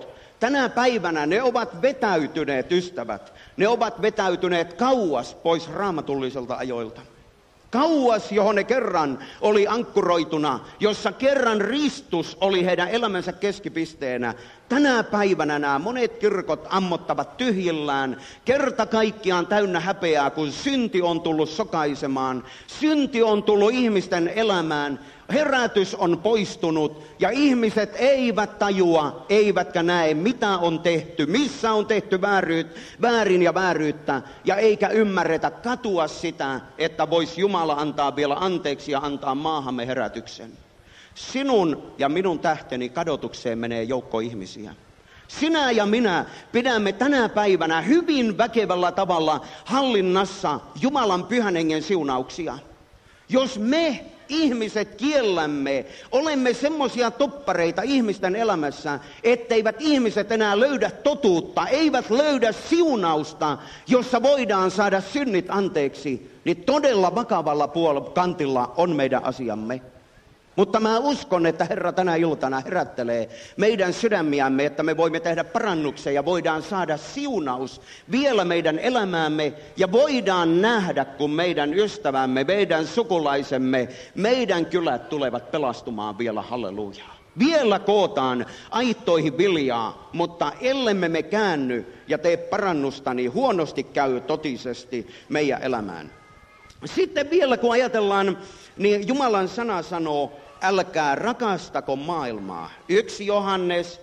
Tänä päivänä ne ovat vetäytyneet, ystävät. Ne ovat vetäytyneet kauas pois raamatulliselta ajoilta. Kauas, johon ne kerran oli ankkuroituna, jossa kerran Ristus oli heidän elämänsä keskipisteenä. Tänä päivänä nämä monet kirkot ammottavat tyhjillään, kerta kaikkiaan täynnä häpeää, kun synti on tullut sokaisemaan. Synti on tullut ihmisten elämään, herätys on poistunut ja ihmiset eivät tajua, eivätkä näe, mitä on tehty, missä on tehty väärin ja vääryyttä, ja eikä ymmärretä katua sitä, että voisi Jumala antaa vielä anteeksi ja antaa maahamme herätyksen. Sinun ja minun tähteni kadotukseen menee joukko ihmisiä. Sinä ja minä pidämme tänä päivänä hyvin väkevällä tavalla hallinnassa Jumalan pyhän hengen siunauksia. Jos me ihmiset kiellämme, olemme semmoisia toppareita ihmisten elämässä, etteivät ihmiset enää löydä totuutta, eivät löydä siunausta, jossa voidaan saada synnit anteeksi, niin todella vakavalla kantilla on meidän asiamme. Mutta mä uskon, että Herra tänä iltana herättelee meidän sydämiämme, että me voimme tehdä parannuksen ja voidaan saada siunaus vielä meidän elämäämme ja voidaan nähdä, kun meidän ystävämme, meidän sukulaisemme, meidän kylät tulevat pelastumaan vielä, halleluja. Vielä kootaan aittoihin viljaa, mutta ellemme me käänny ja tee parannusta, niin huonosti käy totisesti meidän elämään. Sitten vielä kun ajatellaan, niin Jumalan sana sanoo, älkää rakastako maailmaa. 1 Johannes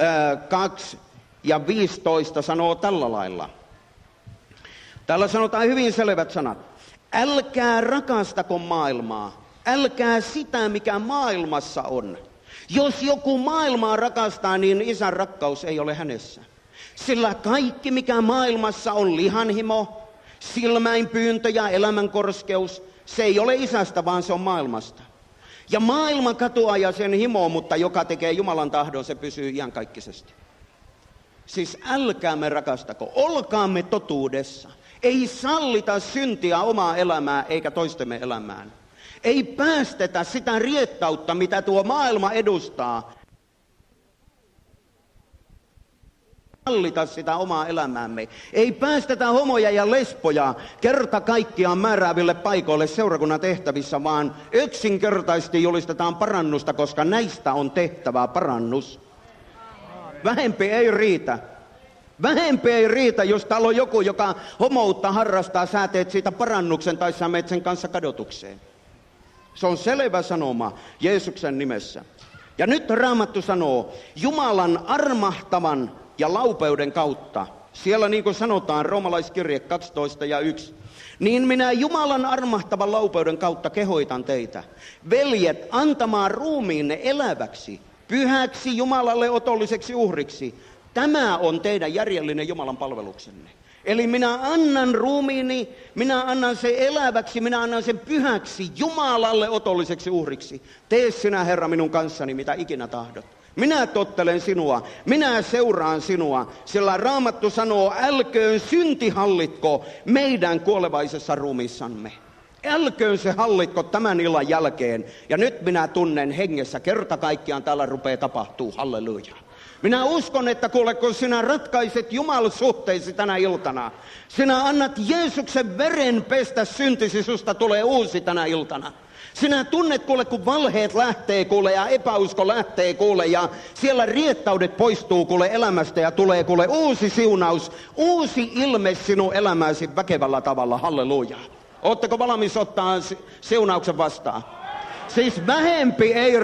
2 ja 15 sanoo tällä lailla. Täällä sanotaan hyvin selvät sanat. Älkää rakastako maailmaa. Älkää sitä, mikä maailmassa on. Jos joku maailmaa rakastaa, niin isän rakkaus ei ole hänessä. Sillä kaikki, mikä maailmassa on lihanhimo, silmäinpyyntö ja elämänkorskeus, se ei ole isästä, vaan se on maailmasta. Ja maailma katoaa ja sen himo, mutta joka tekee Jumalan tahdon, se pysyy iankaikkisesti. Siis älkäämme rakastako, olkaamme totuudessa. Ei sallita syntiä omaa elämää eikä toistemme elämään. Ei päästetä sitä riettautta, mitä tuo maailma edustaa. Sallita sitä omaa elämäämme. Ei päästetä homoja ja lesboja kerta kaikkiaan määrääville paikoille seurakunnan tehtävissä, vaan yksinkertaisesti julistetaan parannusta, koska näistä on tehtävää parannus. Vähempi ei riitä. Vähempi ei riitä, jos täällä on joku, joka homoutta harrastaa, sä teet siitä parannuksen tai sä menet sen kanssa kadotukseen. Se on selvä sanoma Jeesuksen nimessä. Ja nyt Raamattu sanoo, Jumalan armahtavan ja laupeuden kautta, siellä niin kuin sanotaan roomalaiskirje 12 ja 1, niin minä Jumalan armahtavan laupeuden kautta kehoitan teitä, veljet, antamaan ruumiinne eläväksi, pyhäksi Jumalalle otolliseksi uhriksi. Tämä on teidän järjellinen Jumalan palveluksenne. Eli minä annan ruumiini, minä annan sen eläväksi, minä annan sen pyhäksi Jumalalle otolliseksi uhriksi. Tee sinä, Herra, minun kanssani mitä ikinä tahdot. Minä tottelen sinua, minä seuraan sinua, sillä Raamattu sanoo, älköön synti hallitko meidän kuolevaisessa ruumiissamme. Älköön se hallitko tämän illan jälkeen. Ja nyt minä tunnen hengessä, kerta kaikkiaan täällä rupeaa tapahtuu, halleluja. Minä uskon, että kuule, kun sinä ratkaiset Jumalan suhteesi tänä iltana, sinä annat Jeesuksen veren pestä syntisi, susta tulee uusi tänä iltana. Sinä tunnet, kuule, kun valheet lähtee, kuule, ja epäusko lähtee, kuule, ja siellä riettaudet poistuu, kuule, elämästä, ja tulee, kuule, uusi siunaus, uusi ilme sinun elämäsi väkevällä tavalla, halleluja. Ootteko valmis ottaa siunauksen vastaan? Siis vähempi ei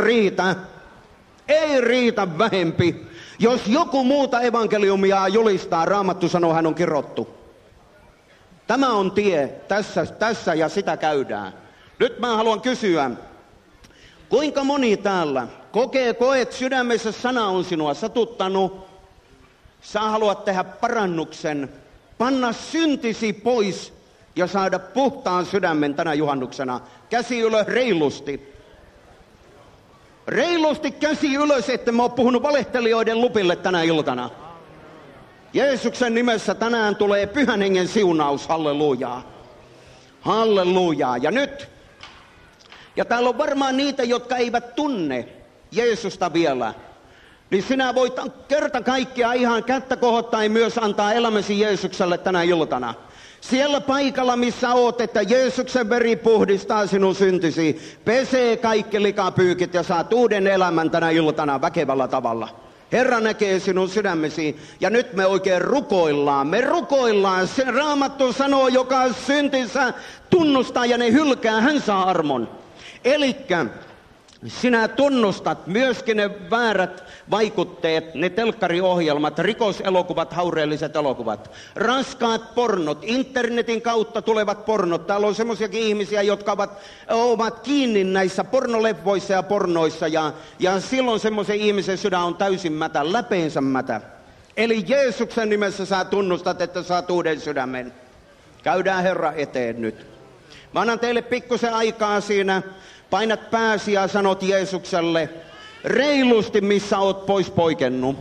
riitä vähempi. Jos joku muuta evankeliumia julistaa, Raamattu sanoo, hän on kirottu. Tämä on tie, tässä ja sitä käydään. Nyt mä haluan kysyä, kuinka moni täällä koet sydämessä sana on sinua satuttanut, sä haluat tehdä parannuksen, panna syntisi pois ja saada puhtaan sydämen tänä juhannuksena. Käsi ylös reilusti. Reilusti käsi ylös, että mä oon puhunut valehtelijoiden lupille tänä iltana. Jeesuksen nimessä tänään tulee pyhän hengen siunaus, hallelujaa. Hallelujaa. Ja nyt, ja täällä on varmaan niitä, jotka eivät tunne Jeesusta vielä. niin sinä voit kerta kaikkiaan ihan kättä kohottaen myös antaa elämäsi Jeesukselle tänä iltana. Siellä paikalla, missä oot, että Jeesuksen veri puhdistaa sinun syntisi, pesee kaikki likapyykit ja saat uuden elämän tänä iltana väkevällä tavalla. Herra näkee sinun sydämesi ja nyt me oikein rukoillaan. Me rukoillaan. Se Raamattu sanoo, joka syntinsä tunnustaa ja ne hylkää, hän saa armon. Elikkä sinä tunnustat myöskin ne väärät vaikutteet, ne telkkariohjelmat, rikoselokuvat, haureelliset elokuvat, raskaat pornot, internetin kautta tulevat pornot. Täällä on semmoisiakin ihmisiä, jotka ovat kiinni näissä pornoleffoissa ja pornoissa ja silloin semmoisen ihmisen sydän on täysin mätä, läpeensä mätä. Eli Jeesuksen nimessä sä tunnustat, että saat uuden sydämen. Käydään Herra eteen nyt. Mä annan teille pikkusen aikaa siinä. Painat pääsi ja sanot Jeesukselle reilusti, missä oot pois poikennut.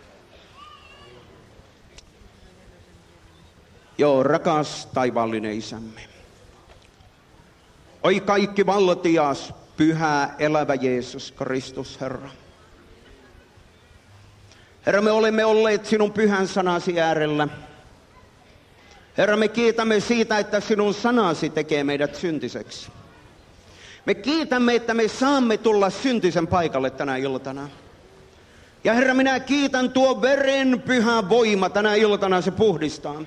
Joo, rakas taivaallinen Isämme. Oi kaikki valtias, pyhä, elävä Jeesus Kristus, Herra. Herra, me olemme olleet sinun pyhän sanasi äärellä. Herra, me kiitämme siitä, että sinun sanasi tekee meidät syntiseksi. Me kiitämme, että me saamme tulla syntisen paikalle tänä iltana. Ja Herra, minä kiitän tuo veren pyhä voima tänä iltana, se puhdistaa.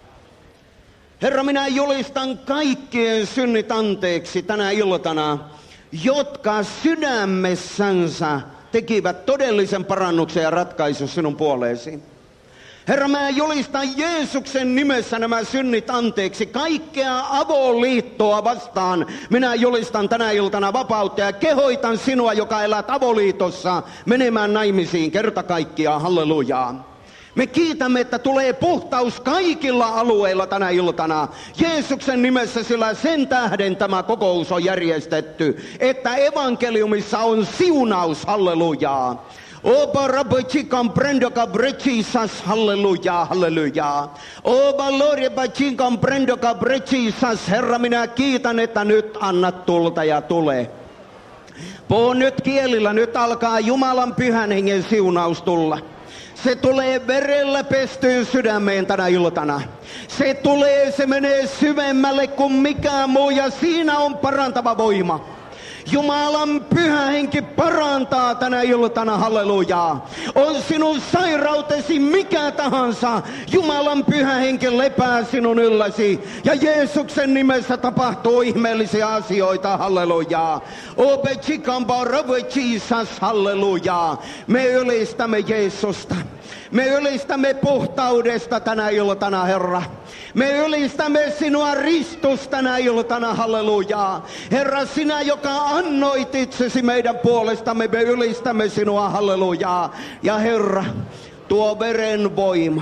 Herra, minä julistan kaikkien synnit anteeksi tänä iltana, jotka sydämessänsä tekivät todellisen parannuksen ja ratkaisun sinun puoleesi. Herra, mä julistan Jeesuksen nimessä nämä synnit anteeksi. Kaikkea avoliittoa vastaan minä julistan tänä iltana vapautta ja kehoitan sinua, joka elät avoliitossa, menemään naimisiin kerta kaikkiaan. Hallelujaa. Me kiitämme, että tulee puhtaus kaikilla alueilla tänä iltana. Jeesuksen nimessä, sillä sen tähden tämä kokous on järjestetty, että evankeliumissa on siunaus. Hallelujaa. Oba rabachi comprendo cabrechis, halleluja, halleluja. Oba lore bachi comprendo cabrechis, Herra, minä kiitän, että nyt annat tulta ja tule. Puhu nyt kielillä, nyt alkaa Jumalan pyhän hengen siunaus tulla. Se tulee verellä pestyyn sydämeen tänä iltana. Se tulee, se menee syvemmälle kuin mikään muu ja siinä on parantava voima. Jumalan pyhä henki parantaa tänä iltana, hallelujaa. On sinun sairautesi mikä tahansa, Jumalan pyhä henki lepää sinun ylläsi. Ja Jeesuksen nimessä tapahtuu ihmeellisiä asioita, hallelujaa. Obe chikamba rove Jesus, hallelujaa. Me ylistämme Jeesusta. Me ylistämme puhtaudesta tänä iltana, Herra. Me ylistämme sinua ristus tänä iltana, hallelujaa. Herra, sinä, joka annoit itsesi meidän puolestamme, me ylistämme sinua, hallelujaa. Ja Herra, tuo veren voima,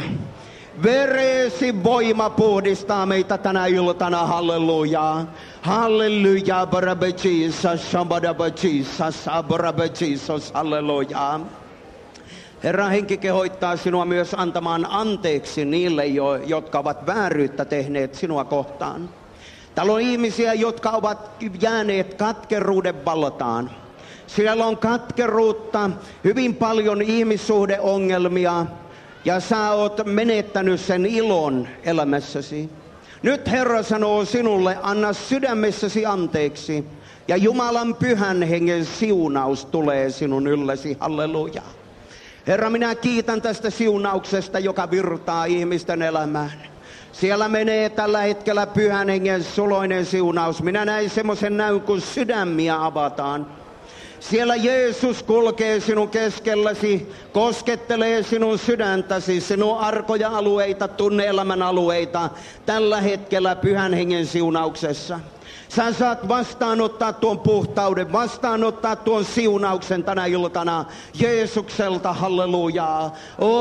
veresi voima puhdistaa meitä tänä iltana, hallelujaa. Hallelujaa, barabba Jesus, shabadabba Jesus, barabba Jesus, hallelujaa. Herra, henki kehoittaa sinua myös antamaan anteeksi niille, jotka ovat vääryyttä tehneet sinua kohtaan. Täällä on ihmisiä, jotka ovat jääneet katkeruuden valtaan. Siellä on katkeruutta, hyvin paljon ihmissuhdeongelmia ja sä oot menettänyt sen ilon elämässäsi. Nyt Herra sanoo sinulle, anna sydämessäsi anteeksi ja Jumalan pyhän hengen siunaus tulee sinun ylläsi. Halleluja. Herra, minä kiitän tästä siunauksesta, joka virtaa ihmisten elämään. Siellä menee tällä hetkellä pyhän hengen suloinen siunaus. Minä näin semmoisen näyn, kun sydämiä avataan. Siellä Jeesus kulkee sinun keskelläsi, koskettelee sinun sydäntäsi, sinun arkoja alueita, tunne-elämän alueita. Tällä hetkellä pyhän hengen siunauksessa. Sä saat vastaanottaa tuon puhtauden, vastaanottaa tuon siunauksen tänä iltana Jeesukselta, hallelujaa.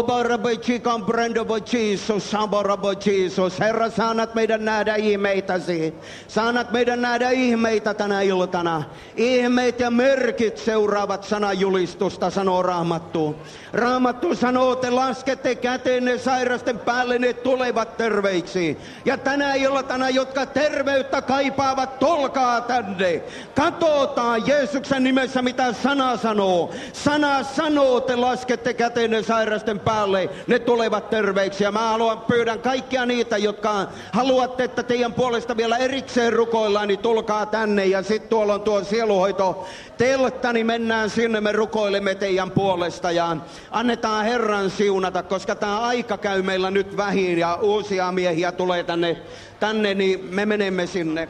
Herra, sä annat meidän nähdä ihmeitäsi. Sä annat meidän nähdä ihmeitä tänä iltana. Ihmeet ja merkit seuraavat sanajulistusta, sanoo Raamattu. Raamattu sanoo, te laskette käteenne sairasten päälle, ne tulevat terveiksi. Ja tänä iltana, jotka terveyttä kaipaavat, tulkaa tänne. Katsotaan Jeesuksen nimessä, mitä sana sanoo. Sana sanoo, te laskette kätenne sairasten päälle, ne tulevat terveiksi. Ja mä pyydän kaikkia niitä, jotka haluatte, että teidän puolesta vielä erikseen rukoillaan, niin tulkaa tänne. Ja sitten tuolla on tuo sieluhoito teltta, niin mennään sinne, me rukoilemme teidän puolesta ja annetaan Herran siunata, koska tämä aika käy meillä nyt vähin ja uusia miehiä tulee tänne, niin me menemme sinne.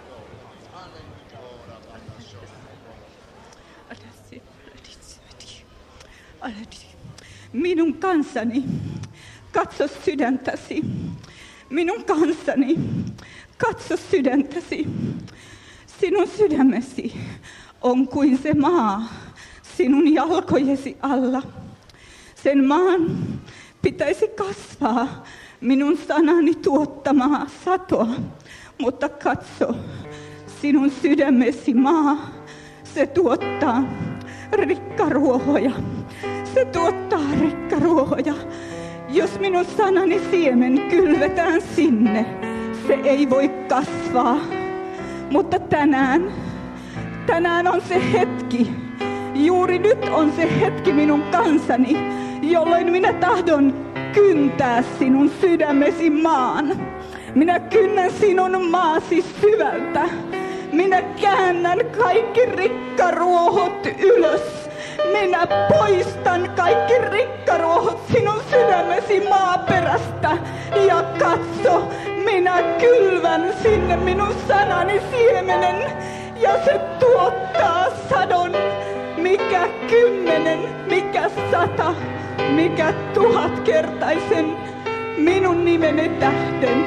Minun kansani, katso sydäntäsi. Minun kansani, katso sydäntäsi. Sinun sydämesi on kuin se maa sinun jalkojesi alla. Sen maan pitäisi kasvaa minun sanani tuottamaa satoa, mutta katso, sinun sydämesi maa, se tuottaa rikkaruohoja. Se tuottaa rikkaruohoja. Jos minun sanani siemen kylvetään sinne, se ei voi kasvaa. Mutta tänään on se hetki, juuri nyt on se hetki minun kansani, jolloin minä tahdon kyntää sinun sydämesi maan. Minä kynnän sinun maasi syvältä. Minä käännän kaikki rikkaruohot ylös. Minä poistan kaikki rikkaruohot sinun sydämesi maaperästä. Ja katso, minä kylvän sinne minun sanani siemenen. Ja se tuottaa sadon, mikä 10, mikä 100, mikä 1000-kertaisen minun nimeni tähden.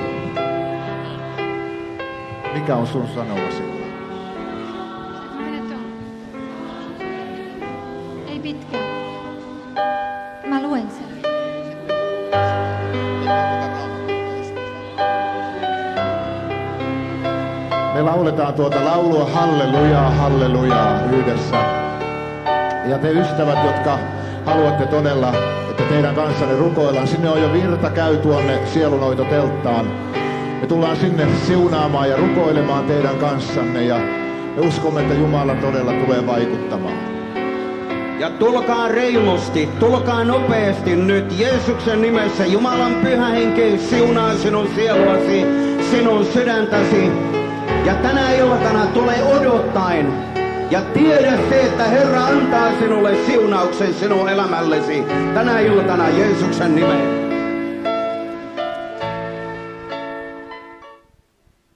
Mikä on sun sanomasi? Ei pitkään. Mä luen sen. Me lauletaan tuota laulua hallelujaa, hallelujaa yhdessä. Ja te ystävät, jotka haluatte todella, että teidän kanssanne rukoillaan, sinne on jo virta käy tuonne sielunoitotelttaan. Me tullaan sinne siunaamaan ja rukoilemaan teidän kanssanne ja me uskomme, että Jumala todella tulee vaikuttamaan. Ja tulkaa reilusti, tulkaa nopeasti nyt Jeesuksen nimessä. Jumalan pyhä henki siunaa sinun sieluasi, sinun sydäntäsi. Ja tänä iltana tule odottaen. Ja tiedä se, että Herra antaa sinulle siunauksen sinun elämällesi tänä iltana Jeesuksen nimeen.